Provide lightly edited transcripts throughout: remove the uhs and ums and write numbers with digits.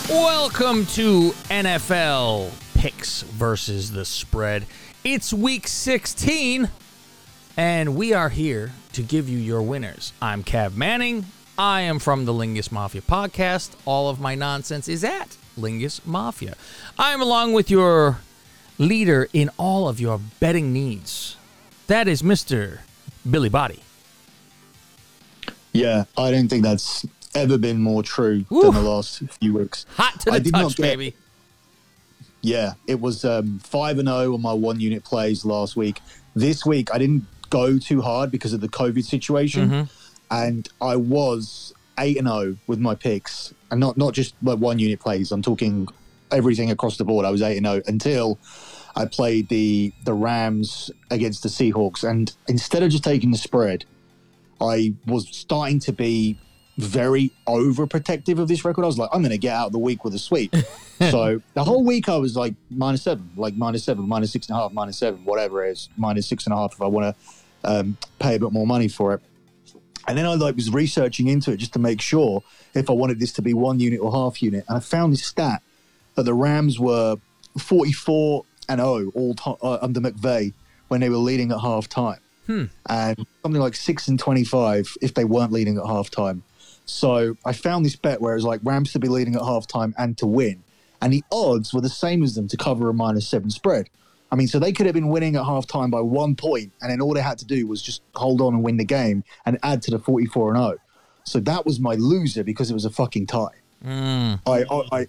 Welcome to NFL Picks versus the Spread. It's week 16, and we are here to give you your winners. I'm Cav Manning. I am from the Lingus Mafia podcast. All of my nonsense is at Lingus Mafia. I am along with your leader in all of your betting needs. That is Mr. Billy Body. Yeah, I don't think that's ever been more true than the last few weeks. Hot to the touch, baby. Yeah, it was 5-0 on my one-unit plays last week. This week, I didn't go too hard because of the COVID situation, and I was 8-0 with my picks, and not just like one-unit plays. I'm talking everything across the board. I was 8-0 until I played the Rams against the Seahawks, and instead of just taking the spread, I was starting to be very overprotective of this record. I was like, I'm going to get out of the week with a sweep. So the whole week I was like -7, like -7, -6.5, -7, whatever it is, -6.5 if I want to pay a bit more money for it. And then I was researching into it just to make sure if I wanted this to be one unit or half unit. And I found this stat that the Rams were 44-0 under McVay when they were leading at halftime. And something like 6-25 if they weren't leading at halftime. So I found this bet where it was like Rams to be leading at halftime and to win. And the odds were the same as them to cover a -7 spread. I mean, so they could have been winning at halftime by 1 point, and then all they had to do was just hold on and win the game and add to the 44-0. So that was my loser because it was a fucking tie. I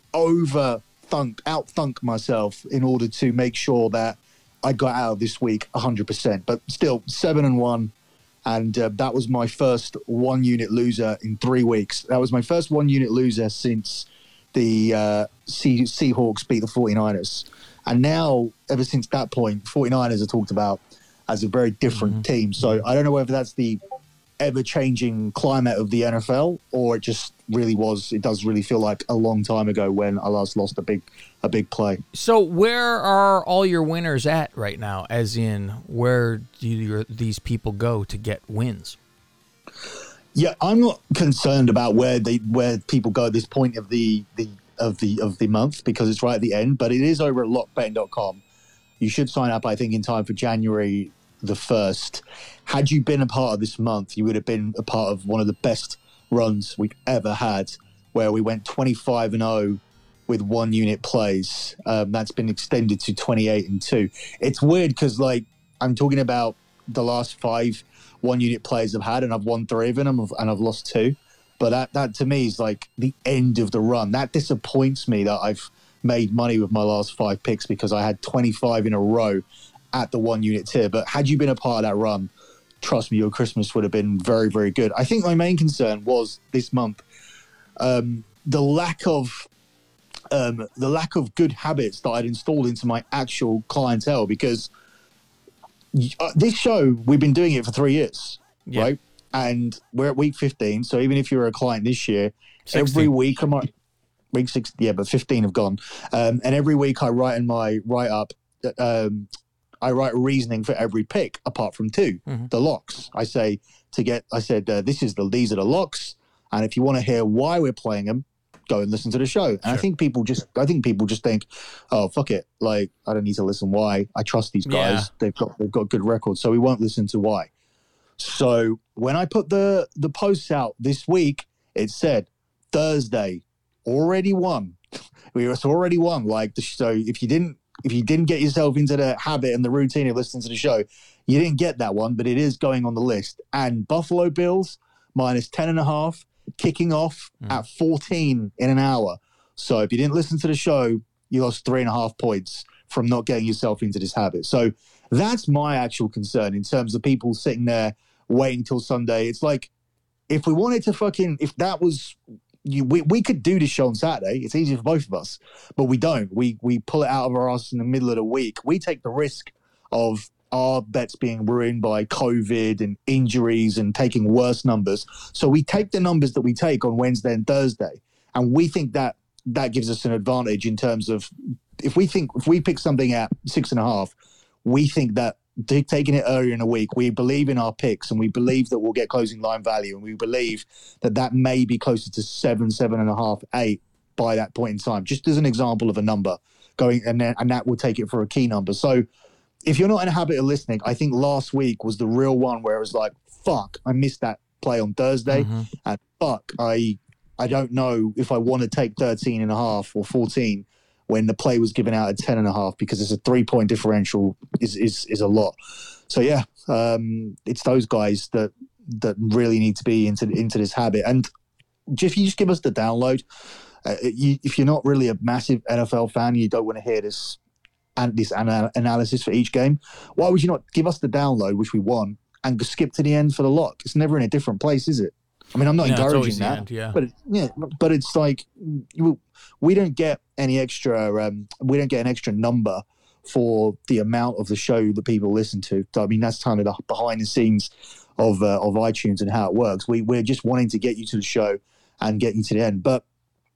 out-thunk myself in order to make sure that I got out of this week 100%. But still, 7-1. And that was my first one-unit loser in 3 weeks. That was my first one-unit loser since the Seahawks beat the 49ers. And now, ever since that point, 49ers are talked about as a very different team. So I don't know whether that's the ever-changing climate of the NFL or it just really was. It does really feel like a long time ago when I last lost a big play. So where are all your winners at right now? As in, where do these people go to get wins? Yeah, I'm not concerned about where people go at this point of the month because it's right at the end. But it is over at lockbetting.com. You should sign up, I think, in time for January the 1st. Had you been a part of this month, you would have been a part of one of the best runs we've ever had, where we went 25-0 with one-unit plays. That's been extended to 28-2. It's weird because, like, I'm talking about the last 5 one-unit plays I've had, and I've won 3 of them, and I've lost 2. But that to me is like the end of the run. That disappoints me that I've made money with my last 5 picks because I had 25 in a row at the one-unit tier. But had you been a part of that run, trust me, your Christmas would have been very, very good. I think my main concern was this month the lack of good habits that I'd installed into my actual clientele, because this show, we've been doing it for 3 years, right? And we're at week 15. So even if you're a client this year, 16. every week week 6, but 15 have gone. And every week I write in my write-up, I write reasoning for every pick apart from 2, the locks. These are the locks. And if you want to hear why we're playing them, go and listen to the show. And I think people just think, oh, fuck it. Like, I don't need to listen why. I trust these guys. Yeah. They've got good records. So we won't listen to why. So when I put the posts out this week, it said Thursday already won. It's already won. Like, so if you didn't get yourself into the habit and the routine of listening to the show, you didn't get that one, but it is going on the list. And Buffalo Bills -10.5, kicking off at 14 in an hour. So if you didn't listen to the show, you lost 3.5 points from not getting yourself into this habit. So that's my actual concern in terms of people sitting there waiting till Sunday. It's like, if we wanted to we could do this show on Saturday. It's easy for both of us, but we don't. We pull it out of our ass in the middle of the week. We take the risk of our bets being ruined by COVID and injuries and taking worse numbers. So we take the numbers that we take on Wednesday and Thursday, and we think that gives us an advantage in terms of if we pick something at 6.5, we think that taking it earlier in the week, we believe in our picks and we believe that we'll get closing line value, and we believe that may be closer to 7.5, 8 by that point in time. Just as an example of a number going, and that will take it for a key number. So if you're not in a habit of listening, I think last week was the real one where it was like, fuck, I missed that play on Thursday, and fuck, I don't know if I want to take 13.5 or 14 when the play was given out at 10.5, because it's a 3-point differential is a lot. So yeah, it's those guys that really need to be into this habit. And if you just give us the download, if you're not really a massive NFL fan, you don't want to hear this analysis for each game, why would you not give us the download, which we want, and go skip to the end for the lock? It's never in a different place, is it? I mean, I'm not encouraging that, but it's like we don't get any extra. We don't get an extra number for the amount of the show that people listen to. I mean, that's kind of the behind the scenes of iTunes and how it works. We're just wanting to get you to the show and get you to the end, but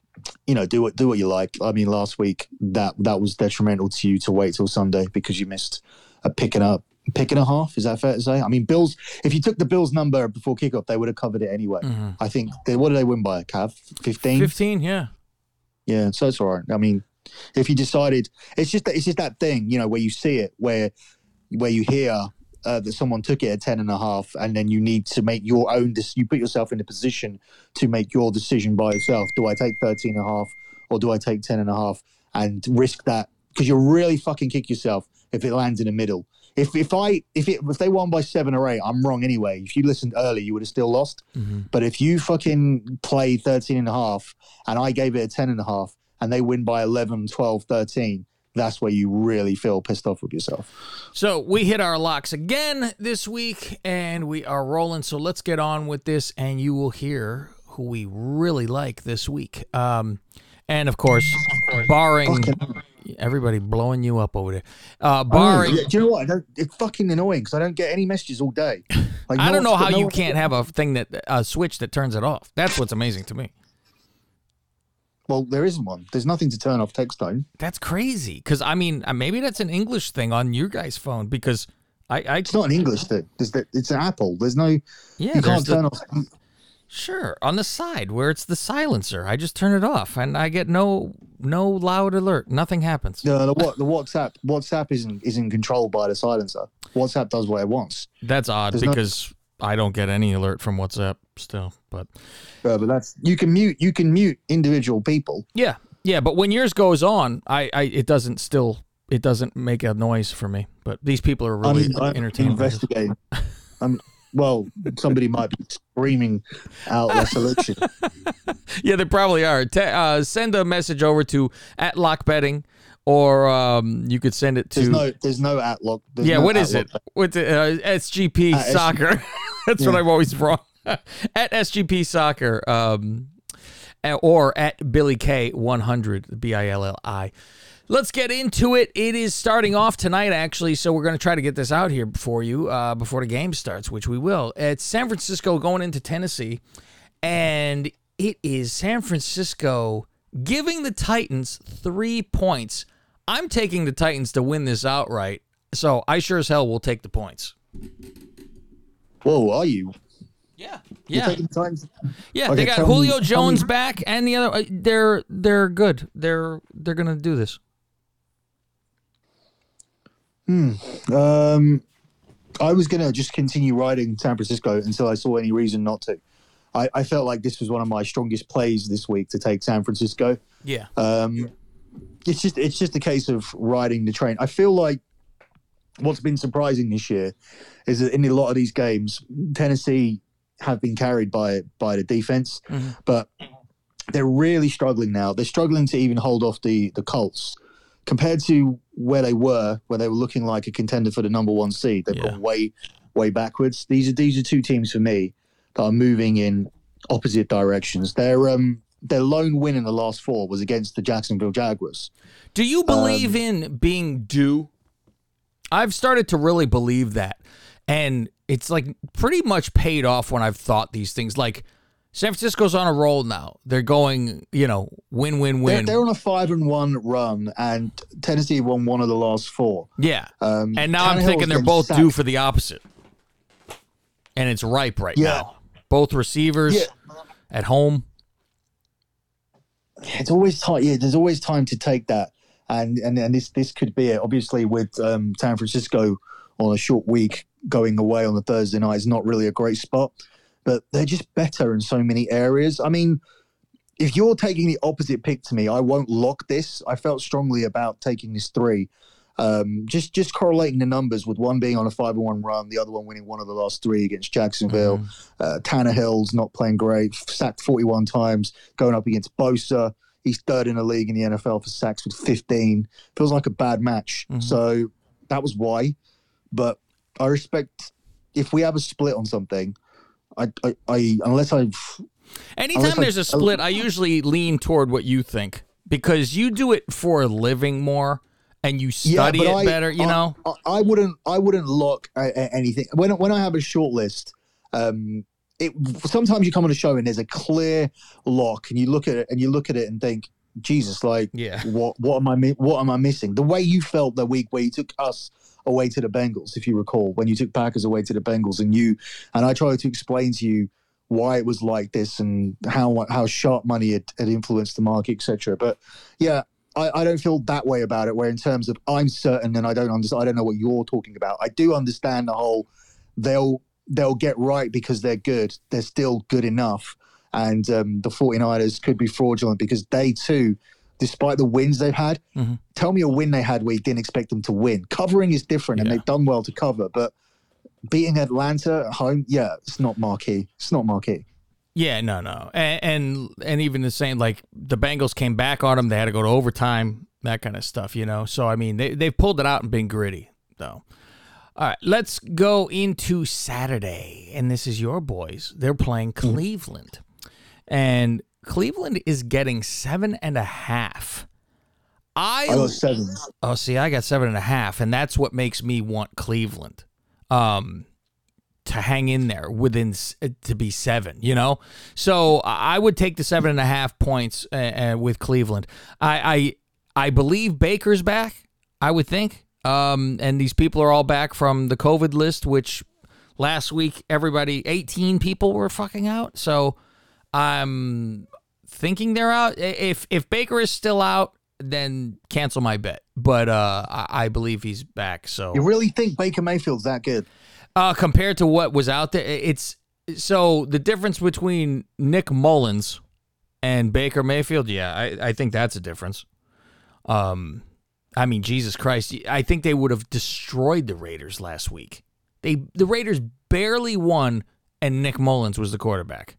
do what you like. I mean, last week that was detrimental to you to wait till Sunday because you missed a pick and a half. Is that fair to say? I mean, Bills, if you took the Bills number before kickoff, they would have covered it anyway. I think what did they win by, Cav? 15? 15, yeah. Yeah, so it's all right. I mean, if you decided, it's just that thing, where you see it, where you hear that someone took it at 10.5, and then you need to make your own. You put yourself in a position to make your decision by yourself. Do I take 13.5 or do I take 10.5 and risk that? Because you'll really fucking kick yourself if it lands in the middle. If they won by 7 or 8, I'm wrong anyway. If you listened early, you would have still lost. But if you fucking play 13.5 and I gave it a 10.5 and they win by 11, 12, 13, that's where you really feel pissed off with yourself. So we hit our locks again this week and we are rolling. So let's get on with this and you will hear who we really like this week. And of course, barring... Everybody blowing you up over there. Barring, do you know what? It's fucking annoying because I don't get any messages all day. Like, I don't know how you can't have a thing a switch that turns it off. That's what's amazing to me. Well, there isn't one. There's nothing to turn off text tone. That's crazy. Because I mean, maybe that's an English thing on your guys' phone. Because it's not an English thing. It's an Apple. There's no. Yeah, you can't turn off. Sure, on the side where it's the silencer, I just turn it off and I get no loud alert. Nothing happens. No, the WhatsApp isn't controlled by the silencer. WhatsApp does what it wants. That's odd because I don't get any alert from WhatsApp still. But that's you can mute individual people. Yeah, but when yours goes on, it doesn't make a noise for me. But these people are really entertaining. Investigating. Well, somebody might be screaming out their solution. Yeah, they probably are. Send a message over to @lockbetting, or you could send it to. There's no @lock. What is it? What's it? SGP Soccer. That's what I'm always wrong. @SGP Soccer, or @BillyK100 BILLI. Let's get into it. It is starting off tonight, actually, so we're going to try to get this out here for you before the game starts, which we will. It's San Francisco going into Tennessee, and it is San Francisco giving the Titans 3 points. I'm taking the Titans to win this outright, so I sure as hell will take the points. Whoa, are you? Yeah. You're taking the Titans? Yeah, okay, they got Julio Jones back, and the other. They're good. They're going to do this. I was going to just continue riding San Francisco until I saw any reason not to. I felt like this was one of my strongest plays this week to take San Francisco. Yeah. It's just a case of riding the train. I feel like what's been surprising this year is that in a lot of these games, Tennessee have been carried by the defense, but they're really struggling now. They're struggling to even hold off the Colts. Compared to where they were looking like a contender for the number 1 seed, they've gone way, way backwards. These are two teams for me that are moving in opposite directions. Their lone win in the last 4 was against the Jacksonville Jaguars. Do you believe in being due? I've started to really believe that, and it's like pretty much paid off when I've thought these things. Like San Francisco's on a roll now. They're going, win, win, win. They're on a 5-1 run, and Tennessee won 1 of the last 4. Yeah. And now I'm thinking they're both due for the opposite. And it's ripe right now. Both receivers at home. It's always time. Yeah, there's always time to take that, and this could be it. Obviously, with San Francisco on a short week going away on the Thursday night is not really a great spot, but they're just better in so many areas. I mean, if you're taking the opposite pick to me, I won't lock this. I felt strongly about taking this 3. Just correlating the numbers with one being on a 5-1 run, the other one winning one of the last 3 against Jacksonville. Tannehill's not playing great, sacked 41 times, going up against Bosa. He's 3rd in the league in the NFL for sacks with 15. Feels like a bad match. So that was why. But I respect if we have a split on something. Anytime there's a split, I usually lean toward what you think because you do it for a living more. And you study it better, you know. I wouldn't lock anything when I have a short list. Sometimes you come on a show and there's a clear lock, and you look at it and think, Jesus, like, what am I missing? The way you felt the week where you took us away to the Bengals, if you recall, when you took Packers away to the Bengals, and I tried to explain to you why it was like this and how sharp money had influenced the market, etc. But yeah. I don't feel that way about it, where in terms of I'm certain and I don't know what you're talking about. I do understand the whole they'll get right because they're good. They're still good enough. And the 49ers could be fraudulent because they too, despite the wins they've had, tell me a win they had where you didn't expect them to win. Covering is different and they've done well to cover, but beating Atlanta at home, it's not marquee. It's not marquee. Yeah, no. And even the same, like, the Bengals came back on them. They had to go to overtime, that kind of stuff, you know. So, I mean, they've pulled it out and been gritty, though. All right, let's go into Saturday. And this is your boys. They're playing Cleveland. And Cleveland is getting 7.5. I got 7. Oh, see, I got 7.5, and that's what makes me want Cleveland. To hang in there to be 7, you know? So I would take the 7.5 points with Cleveland. I believe Baker's back, I would think. And these people are all back from the COVID list, which last week 18 people were fucking out. So I'm thinking they're out. If Baker is still out, then cancel my bet. But I believe he's back. So you really think Baker Mayfield's that good? Compared to what was out there, it's so the difference between Nick Mullins and Baker Mayfield. Yeah, I think that's a difference. I mean, Jesus Christ, I think they would have destroyed the Raiders last week. The Raiders barely won, and Nick Mullins was the quarterback.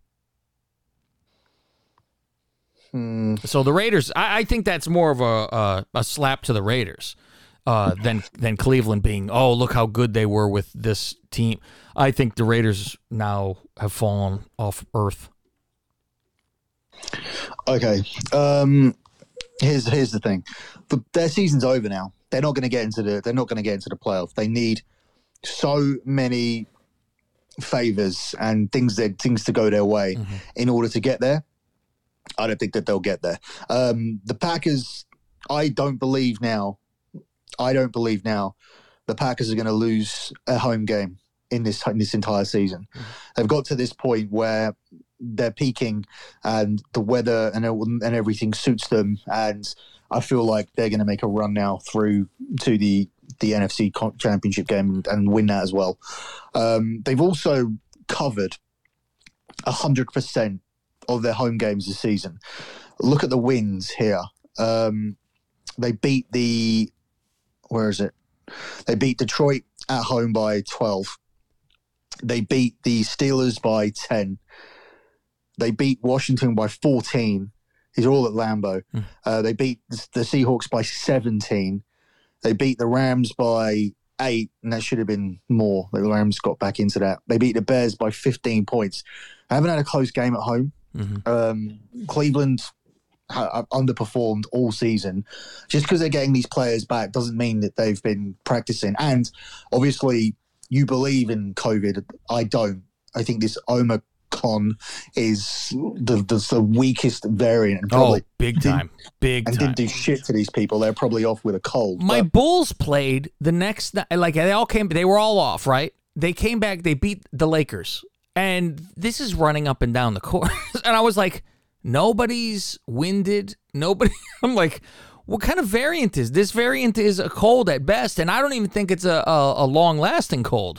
So the Raiders, I think that's more of a slap to the Raiders. Than Cleveland being, oh, look how good they were with this team. I think the Raiders now have fallen off earth. Okay. Here's the thing. Their season's over now. They're not going to get into the playoff. They need so many favors and things to go their way in order to get there. I don't think that they'll get there. The Packers, I don't believe now the Packers are going to lose a home game in this entire season. They've got to this point where they're peaking and the weather and everything suits them. And I feel like they're going to make a run now through to the NFC Championship game and win that as well. They've also covered 100% of their home games this season. Look at the wins here. They beat They beat Detroit at home by 12. They beat the Steelers by 10. They beat Washington by 14. These are all at Lambeau. They beat the Seahawks by 17. They beat the Rams by 8, and that should have been more. The Rams got back into that. They beat the Bears by 15 points. I haven't had a close game at home. Cleveland underperformed all season. Just because they're getting these players back doesn't mean that they've been practicing. And obviously, you believe in COVID. I don't. I think this Omicron is the weakest variant. And probably big time. Didn't do shit to these people. They're probably off with a cold. My Bulls played the next night. Like, they were all off, right? They came back. They beat the Lakers. And this is running up and down the court. And I was like, Nobody's winded. Nobody. I'm like, what kind of variant is this? Variant is a cold at best, and I don't even think it's a long-lasting cold.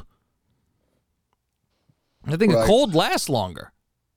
I think a cold lasts longer.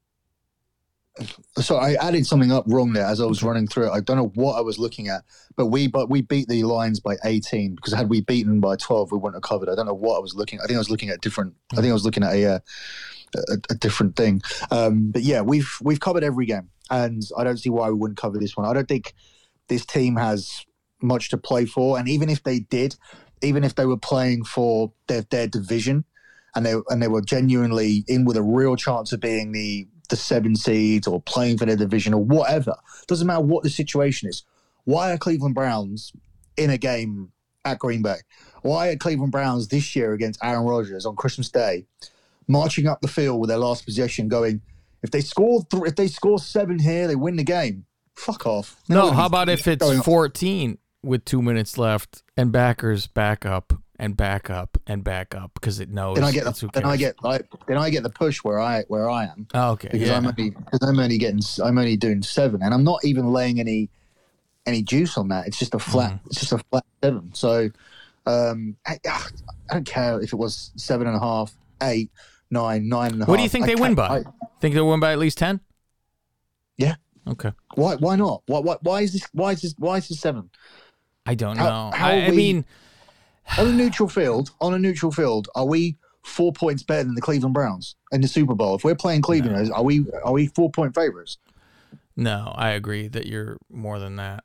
So I added something up wrong there as I was running through it. I don't know what I was looking at, but we beat the Lions by 18 because had we beaten by 12, we wouldn't have covered. I don't know what I was looking at. I think I was looking at different. I think I was looking at a different thing. But yeah, we've covered every game, and I don't see why we wouldn't cover this one. I don't think this team has much to play for, and even if they did, even if they were playing for their division, and they were genuinely in with a real chance of being the 7 seeds or playing for their division or whatever. Doesn't matter what the situation is. Why are Cleveland Browns in a game at Green Bay? Why are Cleveland Browns this year against Aaron Rodgers on Christmas Day marching up the field with their last possession going, if they score 7 here, they win the game? Fuck off. No, how about if it's 14 with 2 minutes left and backers back up and back up and back up because it knows. Then I get the push where I am. Oh, okay. Because I'm only doing 7, and I'm not even laying any juice on that. It's just a flat. It's just a flat 7. So I don't care if it was 7.5, 8, 9, 9.5. What do you think they win by? Think they'll win by at least 10? Yeah. Okay. Why not? Why is this 7? I don't know. I mean, on a neutral field, are we 4 points better than the Cleveland Browns in the Super Bowl? If we're playing Cleveland, are we 4-point favorites? No, I agree that you're more than that.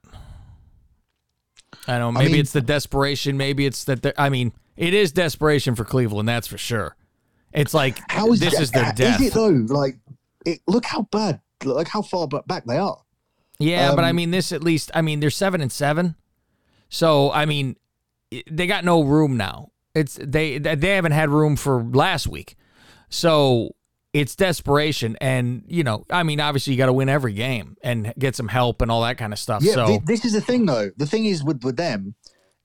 I know. Maybe it's the desperation. Maybe it's that. I mean, it is desperation for Cleveland. That's for sure. It's like this is their death. Is it though? Like, look how bad. Like how far back they are. Yeah, but I mean, this at least. I mean, they're 7-7. So I mean, they got no room now. They haven't had room for last week. So it's desperation, and I mean, obviously you got to win every game and get some help and all that kind of stuff. Yeah, so this is the thing, though. The thing is with them,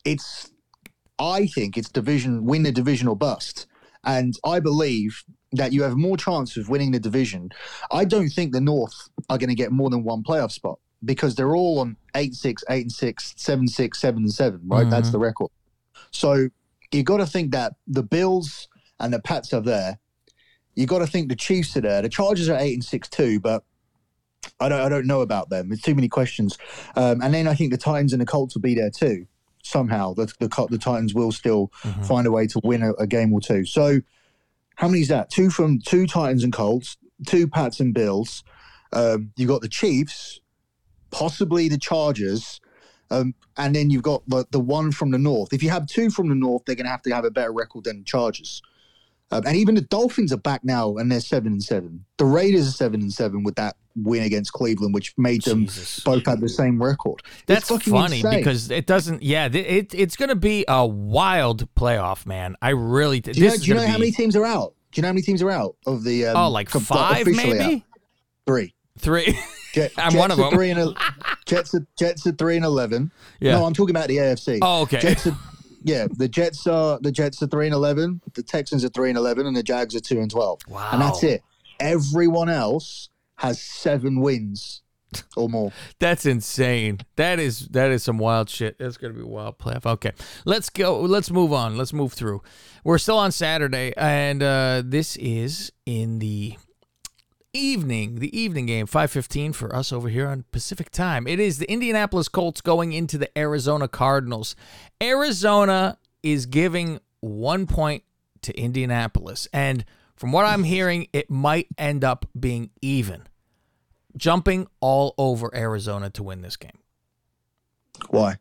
I think it's win the division or bust, and I believe that you have more chance of winning the division. I don't think the North are going to get more than one playoff spot because they're all on 8-6, 8-6, 7-6, 7-7. Right, That's the record. So you got to think that the Bills and the Pats are there. You got to think the Chiefs are there. The Chargers are 8-6 too, but I don't know about them. There's too many questions. And then I think the Titans and the Colts will be there too. Somehow the Titans will still find a way to win a game or two. So how many is that? 2 Titans and Colts, 2 Pats and Bills. You got the Chiefs, possibly the Chargers. And then you've got the one from the North. If you have 2 from the North, they're going to have a better record than the Chargers. And even the Dolphins are back now, and they're 7-7. The Raiders are 7-7 with that win against Cleveland, which made them both have the same record. That's funny insane. Because it doesn't. Yeah, it's going to be a wild playoff, man. I really. Do you know how many teams are out? Do you know how many teams are out of the? Like 5, maybe. Out? 3. I'm one of them. Jets are 3-11. Yeah. No, I'm talking about the AFC. Oh, okay. The Jets are 3-11. The Texans are 3-11, and the Jags are 2-12. Wow. And that's it. Everyone else has 7 wins or more. That's insane. That is some wild shit. That's gonna be a wild playoff. Okay, let's go. Let's move on. Let's move through. We're still on Saturday, and this is in the evening game, 5:15 for us over here on Pacific time. It is the Indianapolis Colts going into the Arizona Cardinals. Arizona is giving 1 point to Indianapolis, and from what I'm hearing, it might end up being even. Jumping all over Arizona to win this game. Why?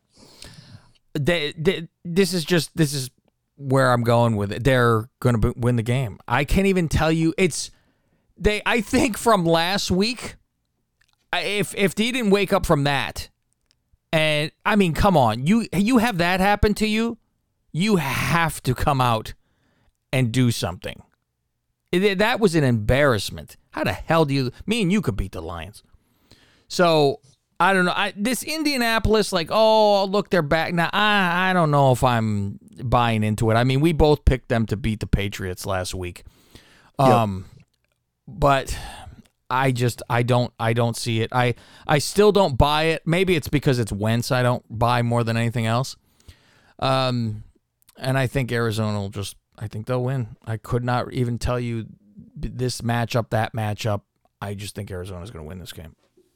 This is where I'm going with it. They're going to win the game. I can't even tell you. I think from last week, if they didn't wake up from that, and I mean, come on, you have that happen to you, you have to come out and do something. That was an embarrassment. How the hell me and you could beat the Lions? So I don't know. This Indianapolis, look, they're back now. I don't know if I'm buying into it. I mean, we both picked them to beat the Patriots last week. Yep. But I don't see it. I still don't buy it. Maybe it's because it's Wentz I don't buy more than anything else. And I think Arizona I think they'll win. I could not even tell you this matchup, that matchup. I just think Arizona's going to win this game.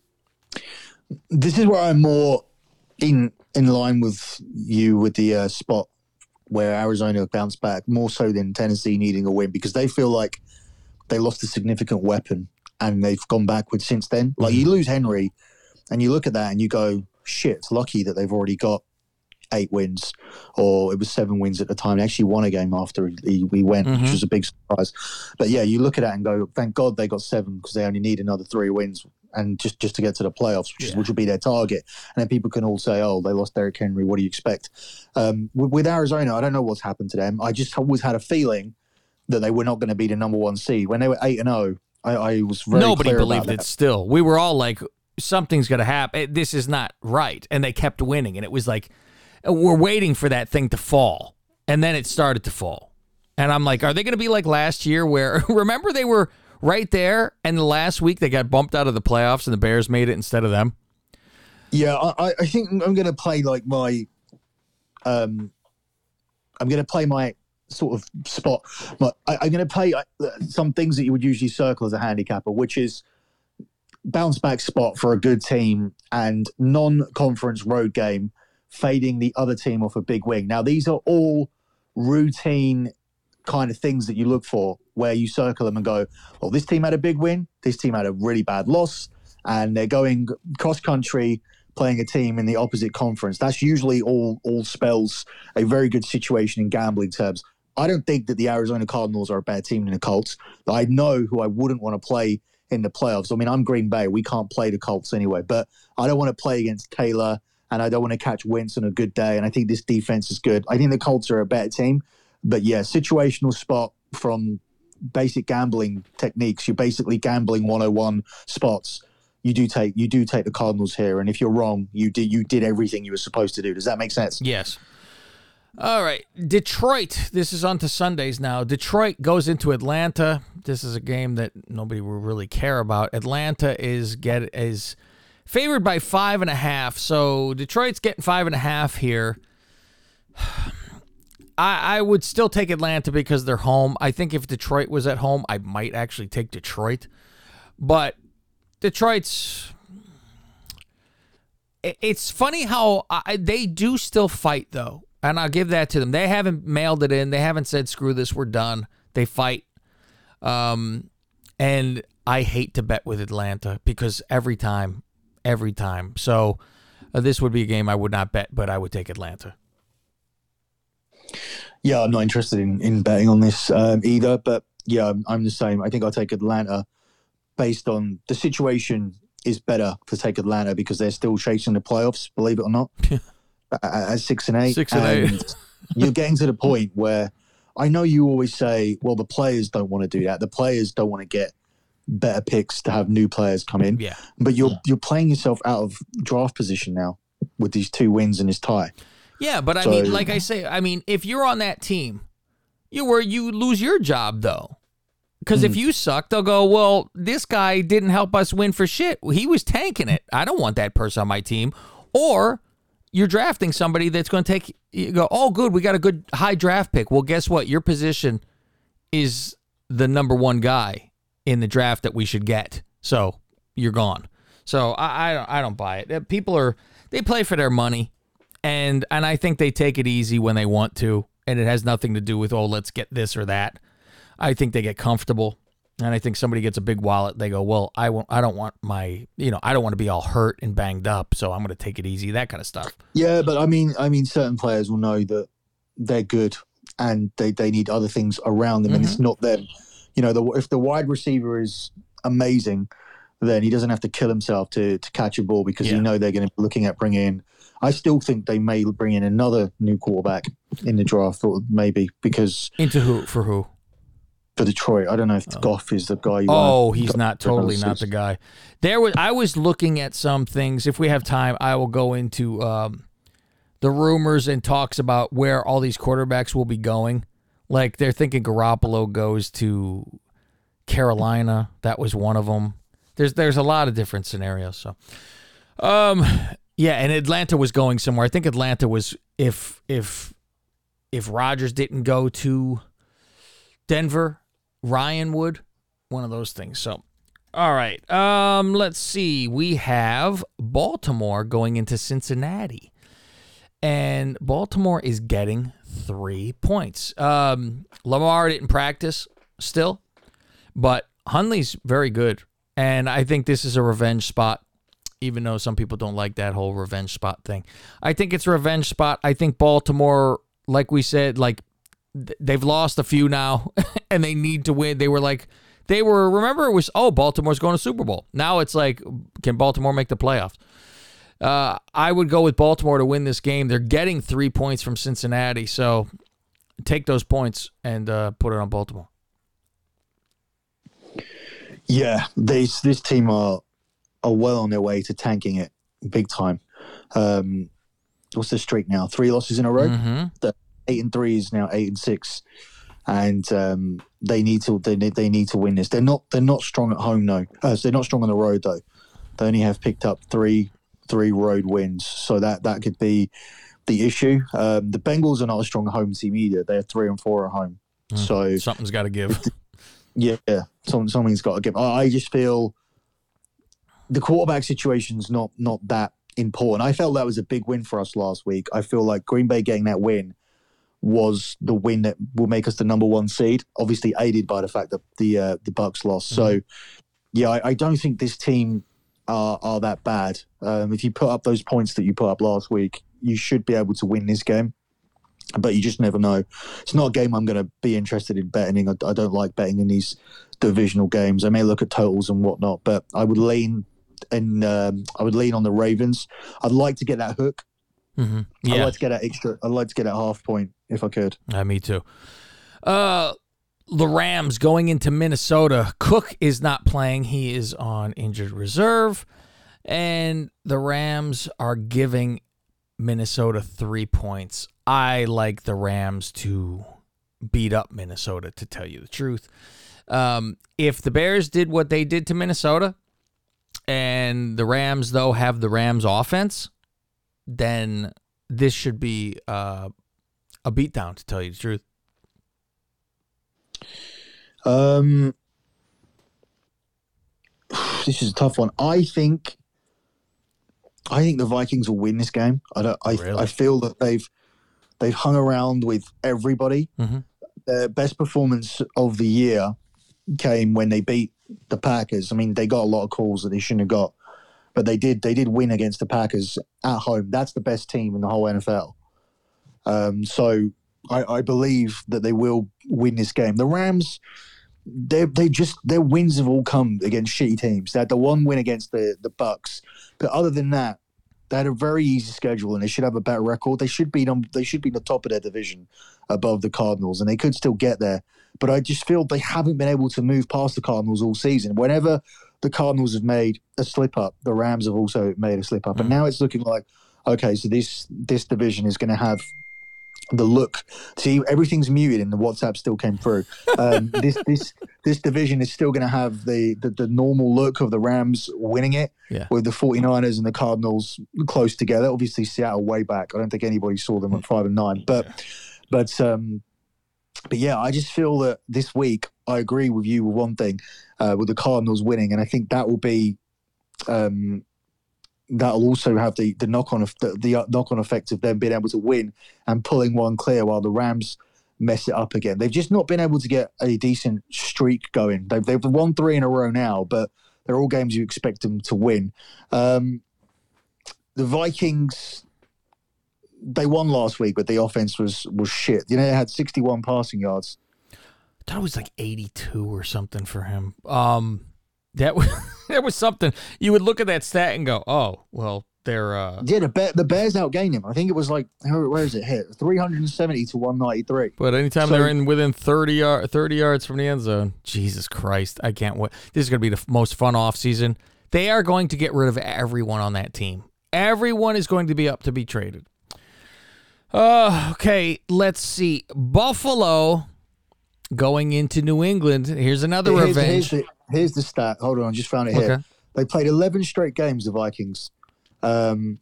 This is where I'm more in line with you with the spot where Arizona bounced back, more so than Tennessee needing a win, because they feel like they lost a significant weapon and they've gone backwards since then. Like, you lose Henry and you look at that and you go, shit, it's lucky that they've already got 8 wins, or it was 7 wins at the time. They actually won a game after we went, which was a big surprise. But yeah, you look at that and go, thank God they got 7, because they only need another 3 wins and just to get to the playoffs, which will be their target. And then people can all say, oh, they lost Derrick Henry, what do you expect? With Arizona, I don't know what's happened to them. I just always had a feeling that they were not going to be the number 1 seed. When they were 8-0, I was very Nobody clear believed about it that. still. We were all like, something's going to happen. This is not right. And they kept winning. And it was like, we're waiting for that thing to fall. And then it started to fall. And I'm like, are they going to be like last year where, remember they were right there, and the last week they got bumped out of the playoffs and the Bears made it instead of them? Yeah, I think I'm going to play like my, I'm going to play my sort of spot. But I'm going to play some things that you would usually circle as a handicapper, which is bounce back spot for a good team and non-conference road game, fading the other team off a big win. Now, these are all routine kind of things that you look for, where you circle them and go, well, this team had a big win, this team had a really bad loss, and they're going cross-country playing a team in the opposite conference. That's usually all spells a very good situation in gambling terms. I don't think that the Arizona Cardinals are a bad team than the Colts. I know who I wouldn't want to play in the playoffs. I mean, I'm Green Bay. We can't play the Colts anyway, but I don't want to play against Taylor, and I don't want to catch Wentz on a good day, and I think this defense is good. I think the Colts are a better team. But yeah, situational spot from basic gambling techniques. You're basically gambling 101 spots. You do take the Cardinals here, and if you're wrong, you did everything you were supposed to do. Does that make sense? Yes. All right, Detroit. This is on to Sundays now. Detroit goes into Atlanta. This is a game that nobody will really care about. Atlanta is favored by 5.5, so Detroit's getting 5.5 here. I would still take Atlanta because they're home. I think if Detroit was at home, I might actually take Detroit. But Detroit's... It's funny how they do still fight, though. And I'll give that to them. They haven't mailed it in. They haven't said, screw this, we're done. They fight. And I hate to bet with Atlanta because every time. So this would be a game I would not bet, but I would take Atlanta. Yeah, I'm not interested in betting on this either. But yeah, I'm the same. I think I'll take Atlanta based on the situation is better to take Atlanta because they're still chasing the playoffs, believe it or not, at 6-8. 6-8. You're getting to the point where I know you always say, well, the players don't want to do that. The players don't want to get better picks to have new players come in. Yeah. But you're playing yourself out of draft position now with these 2 wins and this tie. Yeah, but I mean, like I say, if you're on that team, you lose your job, though. Because if you suck, they'll go, well, this guy didn't help us win for shit. He was tanking it. I don't want that person on my team. Or you're drafting somebody that's going to you go, oh, good, we got a good high draft pick. Well, guess what? Your position is the number 1 guy in the draft that we should get. So you're gone. So I don't buy it. People they play for their money. And I think they take it easy when they want to, and it has nothing to do with, oh, let's get this or that. I think they get comfortable, and I think somebody gets a big wallet. They go, well, I don't want I don't want to be all hurt and banged up, so I'm going to take it easy, that kind of stuff. Yeah, but I mean, certain players will know that they're good, and they need other things around them, and it's not them. If the wide receiver is amazing, then he doesn't have to kill himself to catch a ball because they're going to be looking at bringing in. I still think they may bring in another new quarterback in the draft, or maybe because into who for who for Detroit. I don't know if Goff is the guy. He's not totally not the guy. I was looking at some things. If we have time, I will go into the rumors and talks about where all these quarterbacks will be going. Like they're thinking Garoppolo goes to Carolina. That was one of them. There's a lot of different scenarios. So, yeah, and Atlanta was going somewhere. I think Atlanta was if Rodgers didn't go to Denver, Ryan would. One of those things. So, all right. Let's see. We have Baltimore going into Cincinnati. And Baltimore is getting 3 points. Lamar didn't practice still, but Hundley's very good. And I think this is a revenge spot, even though some people don't like that whole revenge spot thing. I think it's a revenge spot. I think Baltimore, like we said, they've lost a few now, and they need to win. Remember, it was, Baltimore's going to Super Bowl. Now it's like, can Baltimore make the playoffs? I would go with Baltimore to win this game. They're getting 3 points from Cincinnati, so take those points and put it on Baltimore. Yeah, this team are well on their way to tanking it big time. What's the streak now? 3 losses in a row. Mm-hmm. The 8-3 is now 8-6, and they need to win this. They're not strong at home though. So they're not strong on the road though. They only have picked up three road wins, so that could be the issue. The Bengals are not a strong home team either. They're 3-4 at home, so something's got to give. Yeah, something's got to give. I just feel the quarterback situation's not that important. I felt that was a big win for us last week. I feel like Green Bay getting that win was the win that will make us the number 1 seed. Obviously, aided by the fact that the Bucs lost. Mm-hmm. So, yeah, I don't think this team are that bad. If you put up those points that you put up last week, you should be able to win this game. But you just never know. It's not a game I'm going to be interested in betting in. I don't like betting in these divisional games. I may look at totals and whatnot, but I would lean on the Ravens. I'd like to get that hook. Mm-hmm. Yeah. I'd like to get that extra. I'd like to get that half point if I could. Me too. The Rams going into Minnesota. Cook is not playing. He is on injured reserve. And the Rams are giving Minnesota 3 points. I like the Rams to beat up Minnesota, to tell you the truth. If the Bears did what they did to Minnesota, and the Rams, though, have the Rams offense, then this should be a beatdown, to tell you the truth. This is a tough one. I think the Vikings will win this game. I feel that they've hung around with everybody. Mm-hmm. Their best performance of the year came when they beat the Packers. I mean, they got a lot of calls that they shouldn't have got, but they did win against the Packers at home. That's the best team in the whole NFL. So I believe that they will win this game. The Rams, their wins have all come against shitty teams. They had the one win against the Bucs, but other than that, they had a very easy schedule and they should have a better record. They should be in the top of their division above the Cardinals, and they could still get there. But I just feel they haven't been able to move past the Cardinals all season. Whenever the Cardinals have made a slip up, the Rams have also made a slip up. And now it's looking like, okay, so this division is going to have the look. See, everything's muted and the WhatsApp still came through. This division is still going to have the normal look of the Rams winning it, with the 49ers and the Cardinals close together. Obviously, Seattle way back. I don't think anybody saw them at 5-9. But yeah, I just feel that this week, I agree with you with one thing, with the Cardinals winning, and I think that will be that'll also have the knock-on effect of them being able to win and pulling one clear while the Rams mess it up again. They've just not been able to get a decent streak going. They've won 3 in a row now, but they're all games you expect them to win. The Vikings, they won last week, but the offense was shit. You know, they had 61 passing yards. I thought it was like 82 or something for him. That was something. You would look at that stat and go, "Oh, well, they're." The Bears outgained him. I think it was like, where is it hit? 370 to 193. But anytime they're within 30 yards from the end zone, Jesus Christ, I can't wait. This is going to be the most fun off season. They are going to get rid of everyone on that team. Everyone is going to be up to be traded. Okay, let's see. Buffalo going into New England. Here's another revenge. here's the stat. Hold on, I just found it here. Okay. They played 11 straight games, the Vikings. And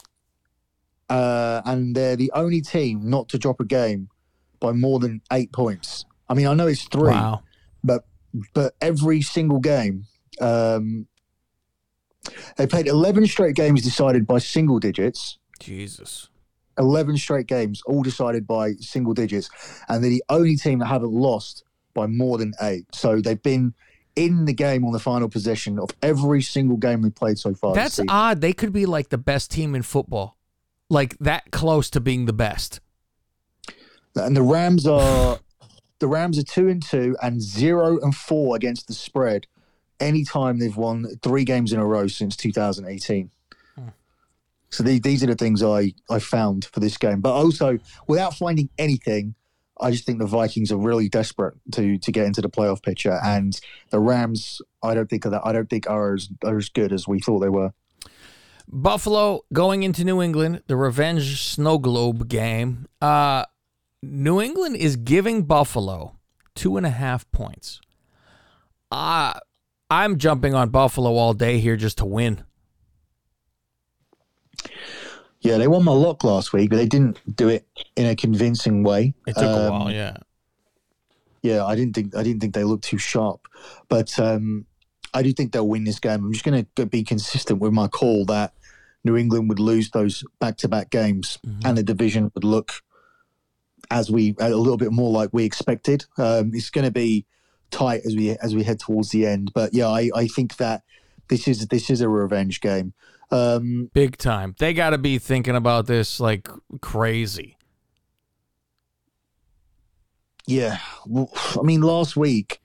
they're the only team not to drop a game by more than 8 points. I mean, I know it's 3, Wow. but every single game, they played 11 straight games decided by single digits. Jesus. 11 straight games, all decided by single digits, and they're the only team that haven't lost by more than 8. So they've been in the game on the final possession of every single game we played so far. That's odd. They could be like the best team in football, like that close to being the best. And the Rams are 2-2 and 0-4 against the spread. Anytime they've won 3 games in a row since 2018. So these are the things I found for this game. But also, without finding anything, I just think the Vikings are really desperate to get into the playoff picture, and the Rams, I don't think are as good as we thought they were. Buffalo going into New England, the revenge snow globe game. New England is giving Buffalo 2.5 points. I'm jumping on Buffalo all day here just to win. Yeah, they won my lock last week, but they didn't do it in a convincing way. It took a while, yeah. Yeah, I didn't think they looked too sharp, but I do think they'll win this game. I'm just going to be consistent with my call that New England would lose those back-to-back games, and the division would look a little bit more like we expected. It's going to be tight as we head towards the end, but yeah, I think that this is a revenge game. Big time. They got to be thinking about this like crazy. Yeah. Well, I mean, last week,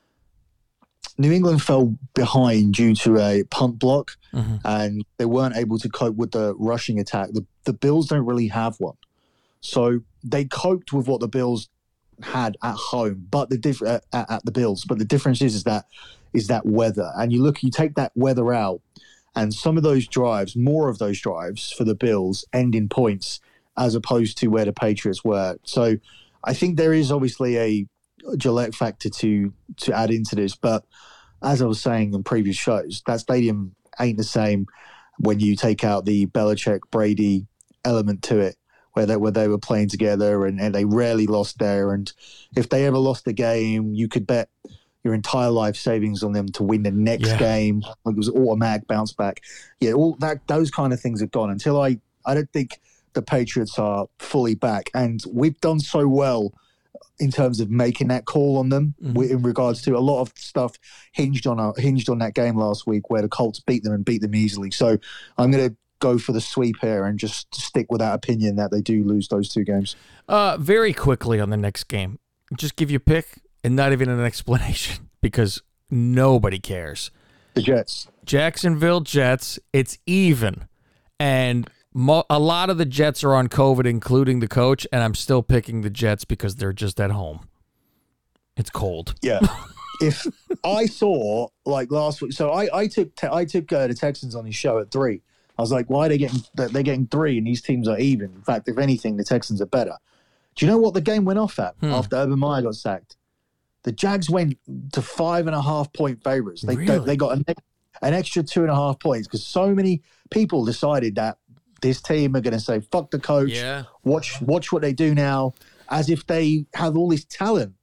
New England fell behind due to a punt block, and they weren't able to cope with the rushing attack. The Bills don't really have one. So they coped with what the Bills had at home, but at the Bills. But the difference is that weather. And you take that weather out, and some of those drives, more of those drives for the Bills end in points as opposed to where the Patriots were. So I think there is obviously a Gillette factor to add into this. But as I was saying in previous shows, that stadium ain't the same when you take out the Belichick-Brady element to it, where they were playing together and they rarely lost there. And if they ever lost a game, you could bet your entire life savings on them to win the next game. Like it was automatic bounce back. Yeah, all that, those kind of things are gone until I don't think the Patriots are fully back. And we've done so well in terms of making that call on them in regards to a lot of stuff hinged on that game last week where the Colts beat them easily. So I'm going to go for the sweep here and just stick with that opinion that they do lose those 2 games. Very quickly on the next game, just give you a pick and not even an explanation because nobody cares. The Jets. Jacksonville Jets, it's even. And a lot of the Jets are on COVID, including the coach, and I'm still picking the Jets because they're just at home. It's cold. Yeah. If I saw, like last week, so I took the Texans on his show at 3. I was like, why are they getting 3 and these teams are even? In fact, if anything, the Texans are better. Do you know what the game went off at after Urban Meyer got sacked? The Jags went to 5.5 point favorites. They got an extra 2.5 points because so many people decided that this team are going to say, fuck the coach. Yeah. Watch what they do now, as if they have all this talent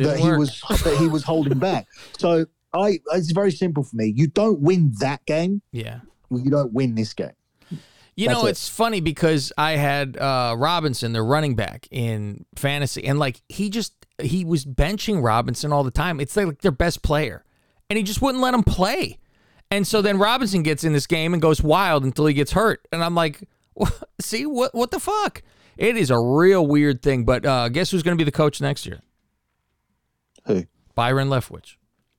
that he was holding back. So it's very simple for me. You don't win that game. Yeah. You don't win this game. It's funny because I had Robinson, the running back, in fantasy, and like he was benching Robinson all the time. It's like their best player, and he just wouldn't let him play. And so then Robinson gets in this game and goes wild until he gets hurt, and I'm like, see what the fuck? It is a real weird thing. But guess who's going to be the coach next year? Who? Byron Leftwich.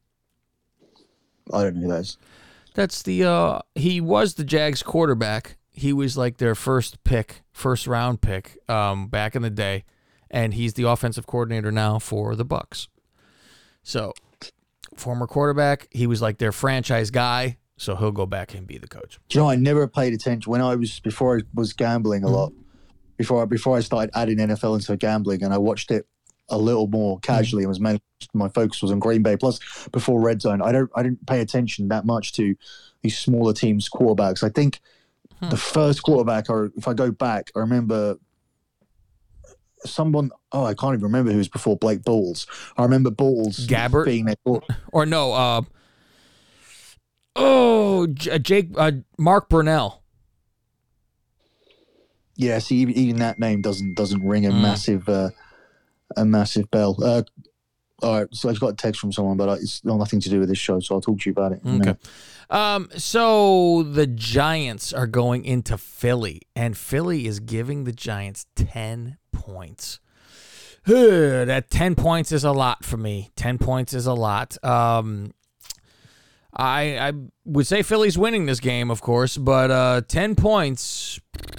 I don't know who that is. That's he was the Jags quarterback. He was like their first round pick back in the day, and he's the offensive coordinator now for the Bucs. So, former quarterback, he was like their franchise guy, so he'll go back and be the coach. Do you know, I never paid attention before I was gambling a lot. Before I started adding NFL into gambling, and I watched it a little more casually and was my focus was on Green Bay. Plus, before Red Zone, I didn't pay attention that much to these smaller teams' quarterbacks. I think the first quarterback, or if I go back, I remember someone. Oh, I can't even remember who was before Blake Bortles. I remember Bortles Gabbert being there. Or no, Jake Mark Brunell. Yeah, see, even that name doesn't ring a massive bell. All right, so I've got a text from someone, but it's got nothing to do with this show, so I'll talk to you about it. Okay. So the Giants are going into Philly, and Philly is giving the Giants 10 points. That 10 points is a lot for me. 10 points is a lot. I would say Philly's winning this game, of course, but 10 points,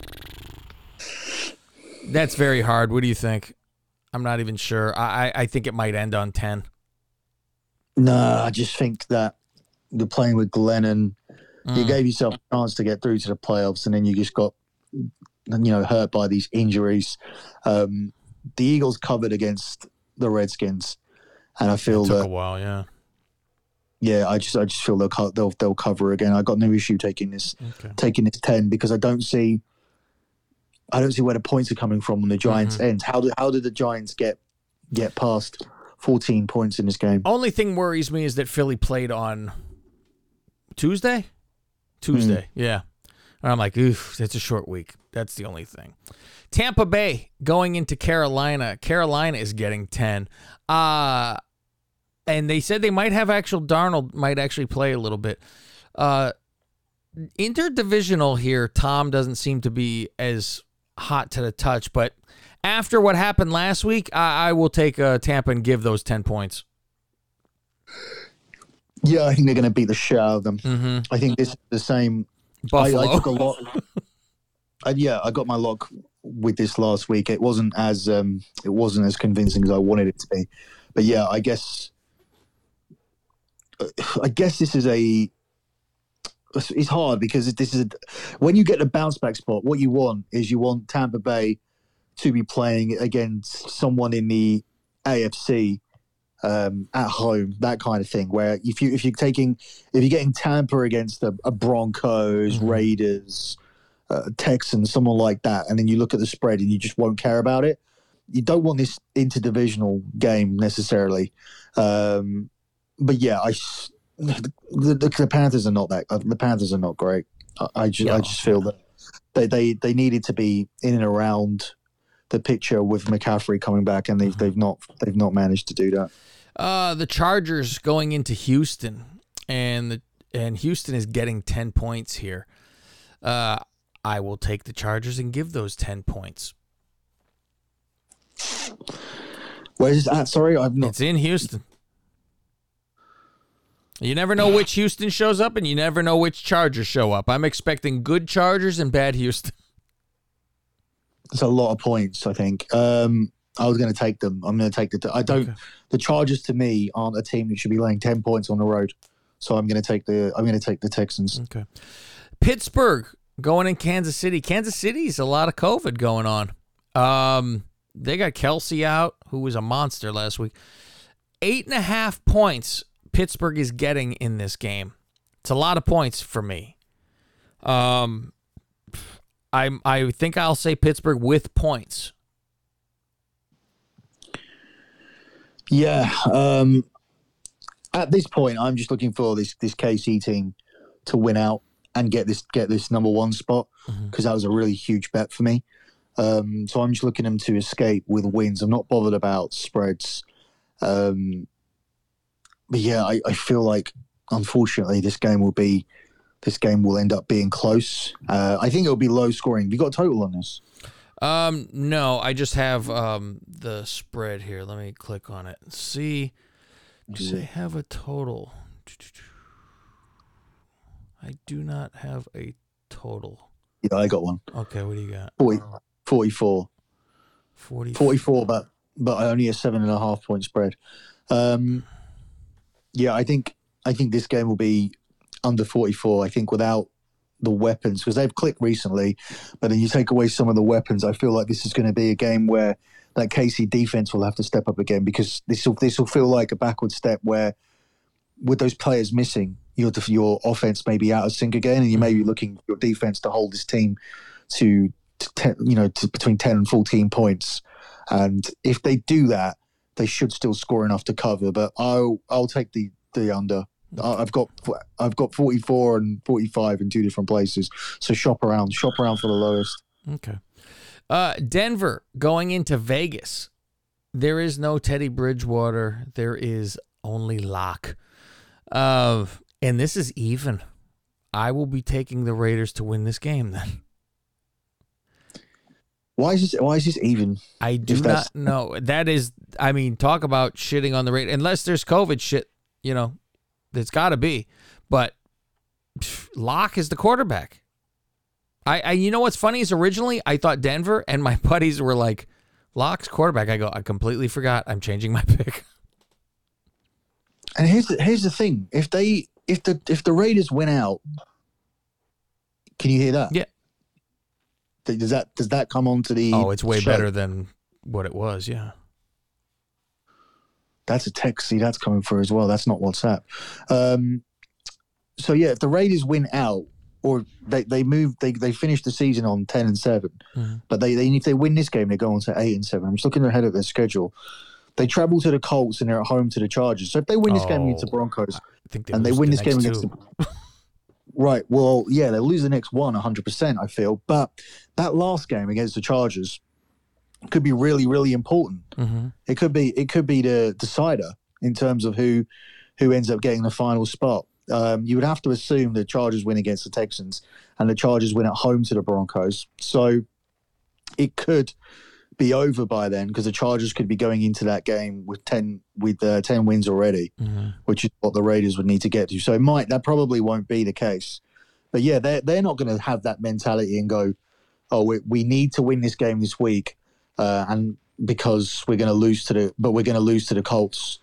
that's very hard. What do you think? I'm not even sure. I think it might end on 10. No, I just think that you're playing with Glennon. You gave yourself a chance to get through to the playoffs, and then you just got, hurt by these injuries. The Eagles covered against the Redskins, and I feel it took a while, yeah. Yeah, I just feel they'll cover again. I got no issue taking this 10 because I don't see where the points are coming from on the Giants' end. How did the Giants get past 14 points in this game? Only thing worries me is that Philly played on Tuesday, yeah. And I'm like, oof, it's a short week. That's the only thing. Tampa Bay going into Carolina. Carolina is getting 10. And they said they might have Darnold might actually play a little bit. Interdivisional here, Tom doesn't seem to be as hot to the touch, but after what happened last week, I will take Tampa and give those 10 points. Yeah, I think they're going to beat the shit out of them. I think this is the same. Buffalo. I took a lot. I got my lock with this last week. It wasn't as convincing as I wanted it to be, but yeah, I guess this is it's hard because this is when you get the bounce back spot. What you want Tampa Bay to be playing against someone in the AFC at home, that kind of thing. Where if you're getting Tampa against a Broncos, Raiders, Texans, someone like that, and then you look at the spread and you just won't care about it. You don't want this interdivisional game necessarily. But yeah, the Panthers are not that. The Panthers are not great. I just feel that they needed to be in and around the picture with McCaffrey coming back, and they've not managed to do that. The Chargers going into Houston, and Houston is getting 10 points here. I will take the Chargers and give those 10 points. Where is it at? Sorry, I've not. It's in Houston. You never know which Houston shows up, and you never know which Chargers show up. I'm expecting good Chargers and bad Houston. It's a lot of points, I think. I was going to take them. I'm going to take the Chargers to me aren't a team that should be laying 10 points on the road. So I'm going to take the Texans. Okay. Pittsburgh going in Kansas City. Kansas City's a lot of COVID going on. They got Kelsey out, who was a monster last week. 8.5 points Pittsburgh is getting in this game. It's a lot of points for me. I think I'll say Pittsburgh with points. Yeah. At this point, I'm just looking for this KC team to win out and get this number one spot because that was a really huge bet for me. So I'm just looking them to escape with wins. I'm not bothered about spreads. But yeah, I feel like unfortunately this game will end up being close. I think it'll be low scoring. Have you got a total on this? No, I just have the spread here. Let me click on it and see. Do they have a total? I do not have a total. Yeah, I got one. Okay, what do you got? 44. 44, but only a 7.5 point spread. Yeah, I think this game will be under 44. I think without the weapons, because they've clicked recently, but then you take away some of the weapons, I feel like this is going to be a game where that KC defense will have to step up again, because this will feel like a backward step where, with those players missing, your offense may be out of sync again, and you may be looking for your defense to hold this team to between 10 and 14 points. And if they do that, they should still score enough to cover. But I'll take the under. I've got 44 and 45 in 2 different places. So shop around for the lowest. Okay. Denver going into Vegas. There is no Teddy Bridgewater. There is only Locke. And this is even. I will be taking the Raiders to win this game then. Why is this even? I do not know. That is, I mean, talk about shitting on the Raiders. Unless there's COVID shit, there's got to be. But Locke is the quarterback. You know what's funny is originally I thought Denver, and my buddies were like, Locke's quarterback. I go, I completely forgot. I'm changing my pick. And here's the thing: if the Raiders win out, can you hear that? Yeah. Does that come onto the? Oh, it's way show? better than what it was. Yeah. That's a text. See, that's coming through as well. That's not WhatsApp. So yeah, if the Raiders win out, or they finish the season on 10-7, but if they win this game, they go on to 8-7. I'm just looking ahead at their schedule. They travel to the Colts and they're at home to the Chargers. So if they win this game against the Broncos, and they win this game against the right, well, yeah, they'll lose the next one 100%, I feel. But that last game against the Chargers could be really, really important. Mm-hmm. It could be the decider in terms of who ends up getting the final spot. You would have to assume the Chargers win against the Texans and the Chargers win at home to the Broncos. So it could be over by then, because the Chargers could be going into that game with 10 wins already, which is what the Raiders would need to get to. So that probably won't be the case. But yeah, they're not going to have that mentality and go, oh, we need to win this game this week, and because we're going to lose to the Colts.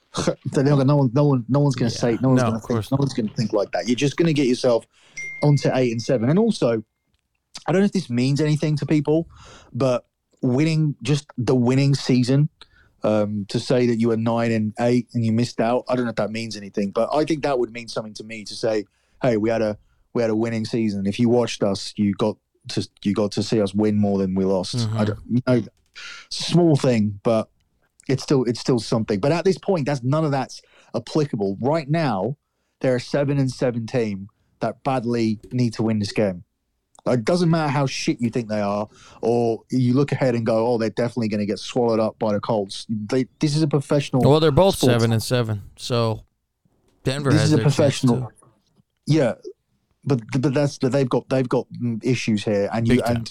No one's going to say, no one's going to think like that. You're just going to get yourself onto 8-7. And also, I don't know if this means anything to people, but just the winning season, to say that you were 9-8 and you missed out, I don't know if that means anything, but I think that would mean something to me to say, hey, we had a winning season. If you watched us, you got to see us win more than we lost. I don't, small thing, but it's still something. But at this point, none of that's applicable. Right now, they're a 7-7 team that badly need to win this game. It doesn't matter how shit you think they are, or you look ahead and go, oh, they're definitely going to get swallowed up by the Colts. This is a professional. Well, they're both 7-7, so Denver has a professional. Yeah, but they've got issues here, and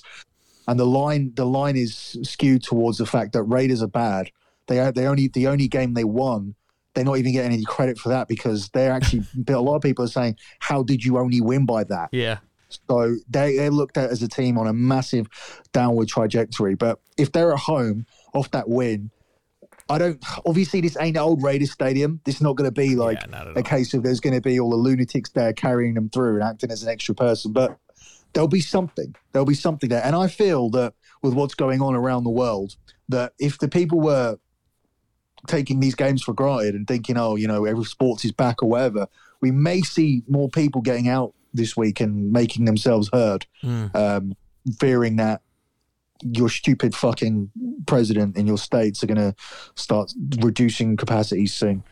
the line is skewed towards the fact that Raiders are bad. The only game they won. They're not even getting any credit for that, because they're actually a lot of people are saying, how did you only win by that? Yeah. So they're looked at as a team on a massive downward trajectory. But if they're at home off that win, obviously this ain't old Raiders Stadium. This is not going to be like a case of there's going to be all the lunatics there carrying them through and acting as an extra person. But there'll be something. There'll be something there. And I feel that with what's going on around the world, that if the people were taking these games for granted and thinking, every sports is back or whatever, we may see more people getting out this week and making themselves heard, fearing that your stupid fucking president in your states are going to start reducing capacities soon.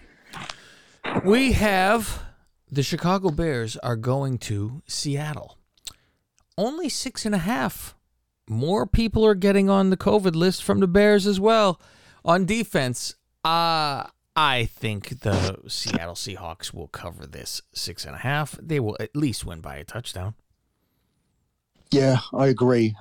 We have the Chicago Bears are going to Seattle. Only 6.5. More people are getting on the COVID list from the Bears as well. On defense, I think the Seattle Seahawks will cover this 6.5. They will at least win by a touchdown. Yeah, I agree.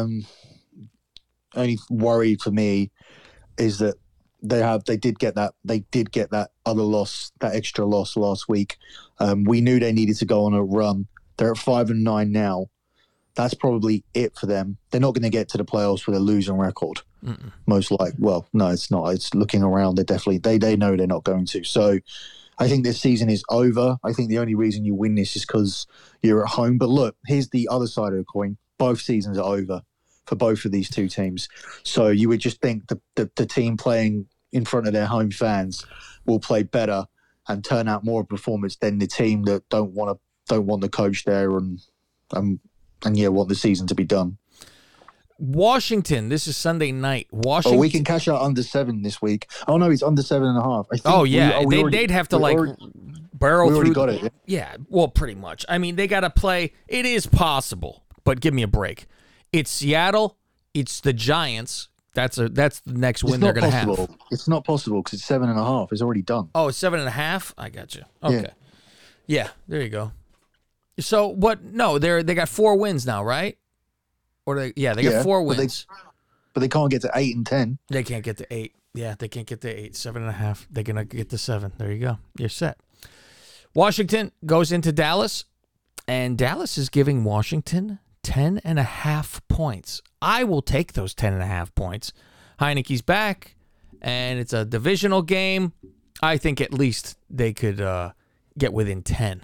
Only worry for me is that they did get that other loss, that extra loss last week. We knew they needed to go on a run. They're at 5-9 now. That's probably it for them. They're not going to get to the playoffs with a losing record. Most likely. Well, no, it's not. It's looking around. They know they're not going to. So I think this season is over. I think the only reason you win this is because you're at home. But look, here's the other side of the coin. Both seasons are over. for both of these two teams. So you would just think the team playing in front of their home fans will play better and turn out more performance than the team that don't want the coach there and want the season to be done. Washington, this is Sunday night. Washington. Oh, we can cash out under 7 this week. Oh no, it's under 7.5. I think they'd have to barrel through. We already got it. Yeah, well, pretty much. I mean, they got to play. It is possible, but give me a break. It's Seattle. It's the Giants. That's the next win they're going to have. It's not possible because it's 7.5. It's already done. Oh, it's 7.5. I got you. Okay. Yeah, there you go. So what? No, they got 4 wins now, right? Or they got 4 wins. But they can't get to 8 and 10. They can't get to 8. Yeah, they can't get to 8. 7.5. They're gonna get to 7. There you go. You're set. Washington goes into Dallas, and Dallas is giving Washington 10.5 points. I will take those 10.5 points. Heineke's back, and it's a divisional game. I think at least they could get within 10.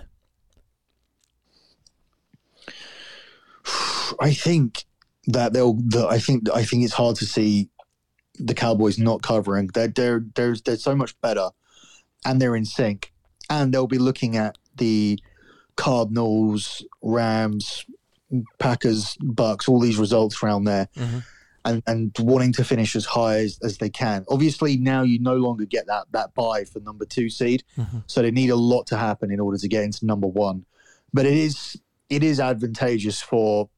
I think that I think it's hard to see the Cowboys not covering. They're so much better, and they're in sync. And they'll be looking at the Cardinals, Rams, Packers, Bucks, all these results around there, and wanting to finish as high as they can. Obviously, now you no longer get that bye for number 2 seed, so they need a lot to happen in order to get into number 1. But it is advantageous for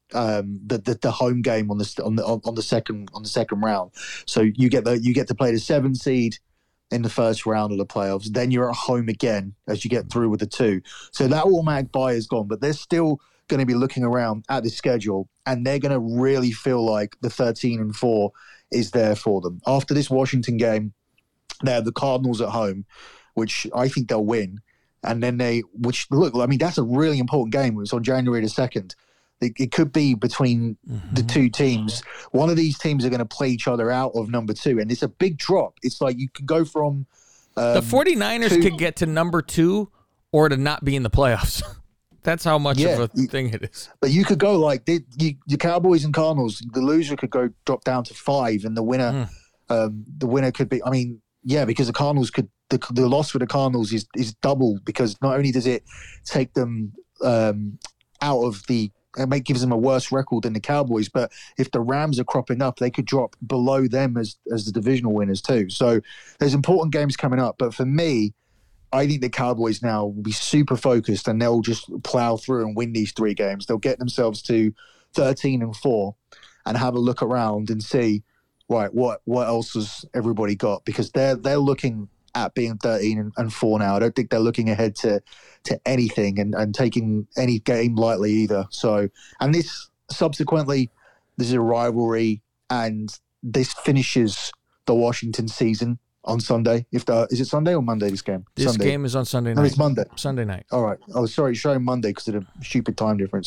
the home game on the second round. So you get to play the 7 seed in the first round of the playoffs. Then you're at home again as you get through with the 2. So that automatic bye is gone, but they're still going to be looking around at the schedule, and they're going to really feel like the 13-4 is there for them. After this Washington game, they have the Cardinals at home, which I think they'll win. And then that's a really important game. It's on January the 2nd. It could be between the two teams. One of these teams are going to play each other out of number 2, and it's a big drop. It's like you can go from the 49ers could get to number 2 or to not be in the playoffs. That's how much of a thing it is. But you could go like the Cowboys and Cardinals. The loser could drop down to 5, and the winner could be. I mean, because the Cardinals could. The loss for the Cardinals is double, because not only does it take them out of the. It gives them a worse record than the Cowboys, but if the Rams are cropping up, they could drop below them as the divisional winners too. So there's important games coming up. But for me, I think the Cowboys now will be super focused, and they'll just plow through and win these 3 games. They'll get themselves to 13-4 and have a look around and see, right, what else has everybody got? Because they're looking at being 13-4 now. I don't think they're looking ahead to anything and taking any game lightly either. So, and this is a rivalry, and this finishes the Washington season on Sunday. Is it Sunday or Monday? This game. This Sunday. game is on Sunday night. No, it's Monday. Sunday night. All right. Oh, sorry, showing Monday because of the stupid time difference.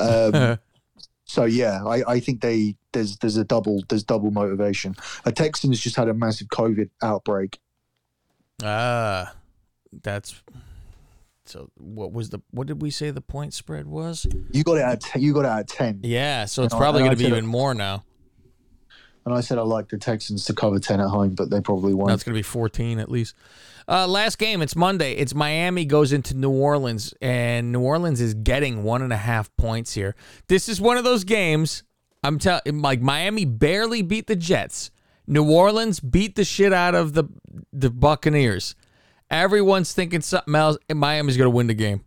So yeah, I think there's double motivation. The Texans just had a massive COVID outbreak. That's so. What did we say the point spread was? You got it at 10. Yeah, so it's probably going to be even more now. And I said I like the Texans to cover 10 at home, but they probably won't. No, it's going to be 14 at least. Last game, it's Monday. It's Miami goes into New Orleans, and New Orleans is getting 1.5 points here. This is one of those games. I'm telling, like, Miami barely beat the Jets. New Orleans beat the shit out of the Buccaneers. Everyone's thinking something else, and Miami's going to win the game.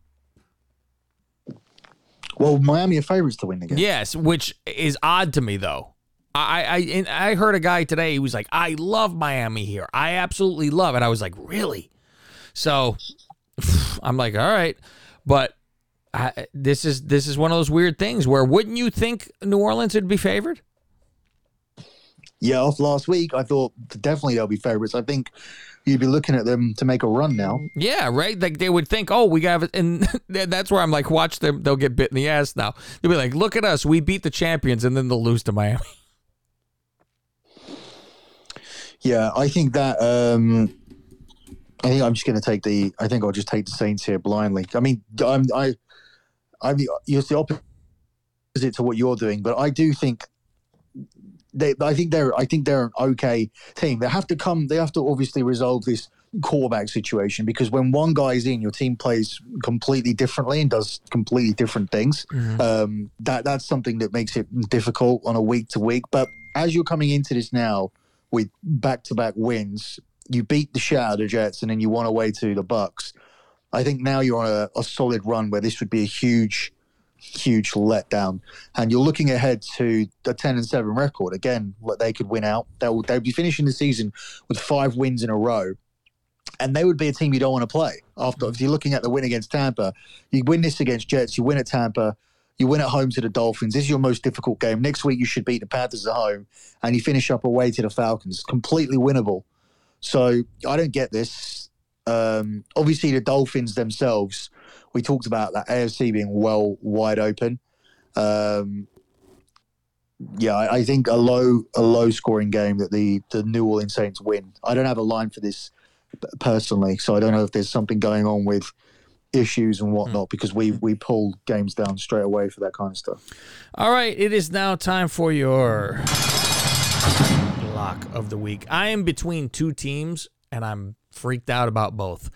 Well, Miami are favorites to win the game. Yes, which is odd to me, though. I heard a guy today who was like, I love Miami here. I absolutely love it. I was like, really? So I'm like, all right. But this is one of those weird things where wouldn't you think New Orleans would be favored? Yeah, off last week, I thought definitely they'll be favorites. I think you'd be looking at them to make a run now. Yeah, right? Like they would think, oh, we got it. And that's where I'm like, watch them. They'll get bit in the ass now. They'll be like, look at us. We beat the champions, and then they'll lose to Miami. Yeah, I think that I think I'm just going to take I think I'll just take the Saints here blindly. I mean, it's the opposite to what you're doing, but I do think I think they're an okay team. They have to obviously resolve this quarterback situation, because when one guy's in, your team plays completely differently and does completely different things. That's something that makes it difficult on a week to week. But as you're coming into this now with back-to-back wins, you beat the shit out of the Jets and then you won away to the Bucks. I think now you're on a solid run where this would be a huge letdown, and you're looking ahead to the 10-7 record. Again, they could win out. They'll be finishing the season with 5 wins in a row. And they would be a team you don't want to play. After, if you're looking at the win against Tampa, you win this against Jets, you win at Tampa, you win at home to the Dolphins. This is your most difficult game. Next week, you should beat the Panthers at home, and you finish up away to the Falcons. Completely winnable. So I don't get this. Obviously, the Dolphins themselves, we talked about that AFC being wide open. I think a low scoring game that the New Orleans Saints win. I don't have a line for this personally, so I don't know if there's something going on with issues and whatnot, because we pull games down straight away for that kind of stuff. All right, it is now time for your lock of the week. I am between 2 teams, and I'm freaked out about both.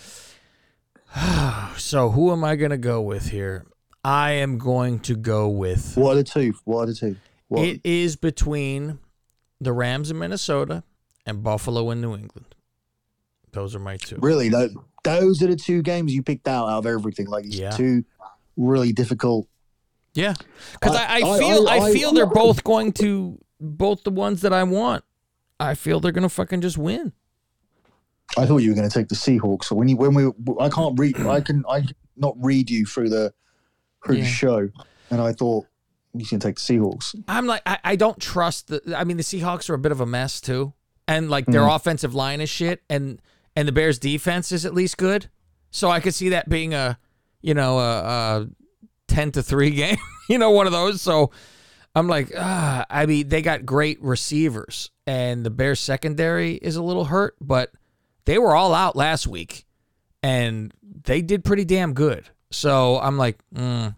So who am I going to go with here? I am going to go with... What are the two? It is between the Rams in Minnesota and Buffalo in New England. Those are my 2. Really? Those are the 2 games you picked out of everything. Like, these 2 really difficult. Yeah. Because I feel they're both the ones that I want. I feel they're going to fucking just win. I thought you were going to take the Seahawks. So I can't read. I can not read you through the show, and I thought you can take the Seahawks. I'm like, I don't trust the Seahawks are a bit of a mess too, and like their offensive line is shit, and the Bears' defense is at least good. So I could see that being a 10-3 game, one of those. So I'm like, they got great receivers, and the Bears secondary is a little hurt, but they were all out last week, and they did pretty damn good. So I'm like, one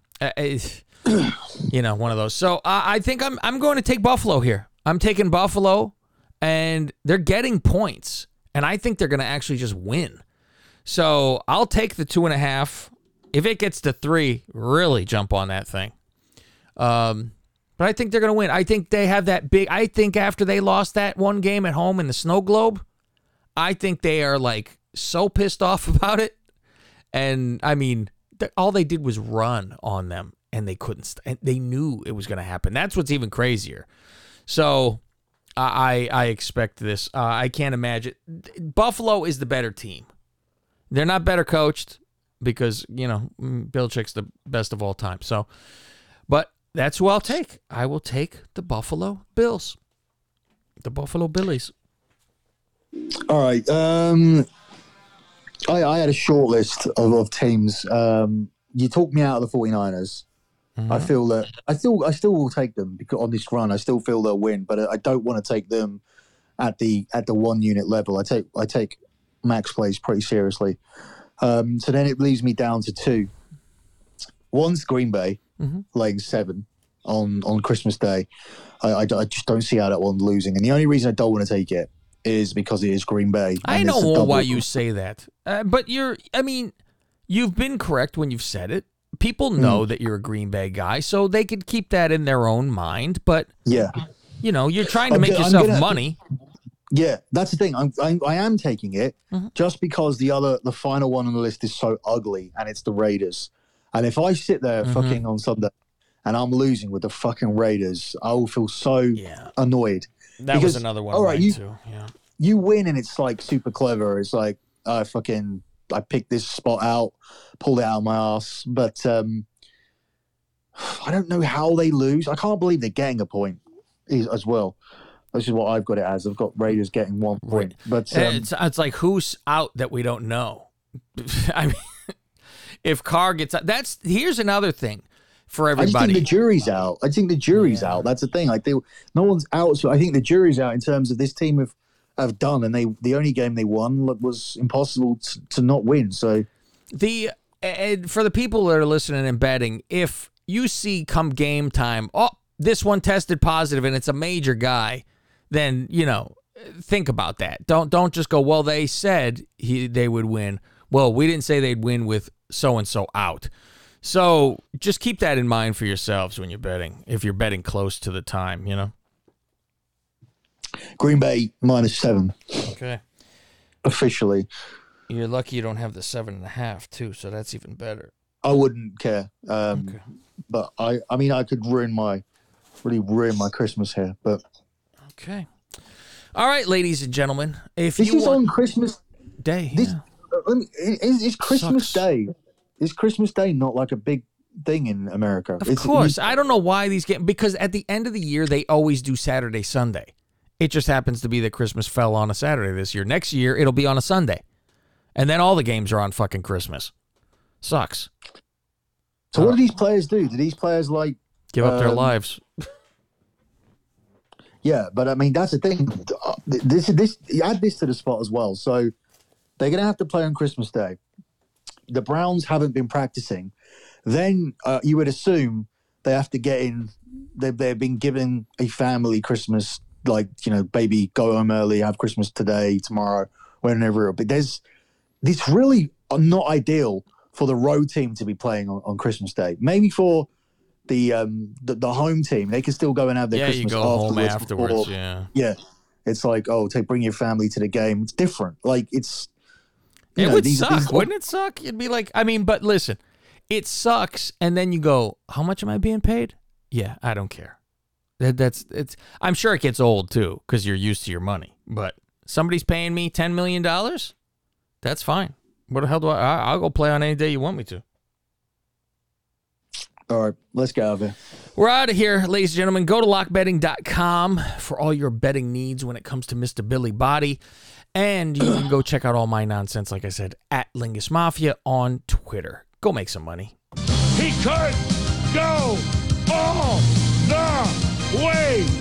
of those. So I think I'm going to take Buffalo here. I'm taking Buffalo, and they're getting points, and I think they're going to actually just win. So I'll take the 2.5. If it gets to 3, really jump on that thing. But I think they're going to win. I think they have that big. I think after they lost that one game at home in the Snow Globe, I think they are like so pissed off about it. And I mean, all they did was run on them, and they couldn't. They knew it was going to happen. That's what's even crazier. So I expect this. I can't imagine. Buffalo is the better team. They're not better coached because, Belichick's the best of all time. So, but that's who I'll take. I will take the Buffalo Bills. The Buffalo Billies. All right. I had a short list of teams. You talked me out of the 49ers. Mm-hmm. I feel that I still will take them because on this run. I still feel they'll win, but I don't want to take them at the 1 unit level. I take max plays pretty seriously. So then it leaves me down to 2. One's Green Bay, laying 7 on Christmas Day. I just don't see how that one losing. And the only reason I don't want to take it is because it is Green Bay. I know why you say that. But you've been correct when you've said it. People know that you're a Green Bay guy, so they could keep that in their own mind. But, you're trying to make yourself money. Yeah, that's the thing. I am taking it just because the final one on the list is so ugly, and it's the Raiders. And if I sit there fucking on Sunday and I'm losing with the fucking Raiders, I will feel so annoyed. That was another one. All right, you win, and it's like super clever. It's like I picked this spot out, pulled it out of my ass. But I don't know how they lose. I can't believe they're getting a point as well. This is what I've got it as. I've got Raiders getting 1 point. But it's like who's out that we don't know. I mean, if Carr gets out, here's another thing for everybody. I just think the jury's out. out. That's the thing. Like no one's out. So I think the jury's out in terms of this team have done, and the only game they won was impossible to not win. So for the people that are listening and betting, if you see come game time, this one tested positive and it's a major guy, then, think about that. Don't just go, well, they said they would win. Well, we didn't say they'd win with so-and-so out. So just keep that in mind for yourselves when you're betting, if you're betting close to the time, Green Bay -7. Okay. Officially. You're lucky you don't have the 7.5 too, so that's even better. I wouldn't care. Okay. But I could ruin my Christmas here. But okay. All right, ladies and gentlemen, this is on Christmas Day. Is Christmas Sucks. Day? Is Christmas Day not like a big thing in America? Of course. I don't know why because at the end of the year, they always do Saturday, Sunday. It just happens to be that Christmas fell on a Saturday this year. Next year, it'll be on a Sunday. And then all the games are on fucking Christmas. Sucks. So what do these players do? Do these players give up their lives? Yeah, but I mean that's the thing. This you add this to the spot as well. So they're gonna have to play on Christmas Day. The Browns haven't been practicing. Then you would assume they have to get in. They've been given a family Christmas, baby, go home early, have Christmas today, tomorrow, whenever. But this really not ideal for the road team to be playing on Christmas Day. Maybe for the home team, they can still go and have their Christmas you go afterwards. Yeah. It's like, bring your family to the game. It's different. It would suck, wouldn't it suck? You'd be like, but listen, it sucks, and then you go, how much am I being paid? Yeah, I don't care. I'm sure it gets old too, because you're used to your money. But somebody's paying me $10 million? That's fine. What the hell do I'll go play on any day you want me to. All right, let's get out of here. We're out of here, ladies and gentlemen. Go to lockbetting.com for all your betting needs when it comes to Mr. Billy Body. And you can go check out all my nonsense, like I said, at Lingus Mafia on Twitter. Go make some money. He could go all the way.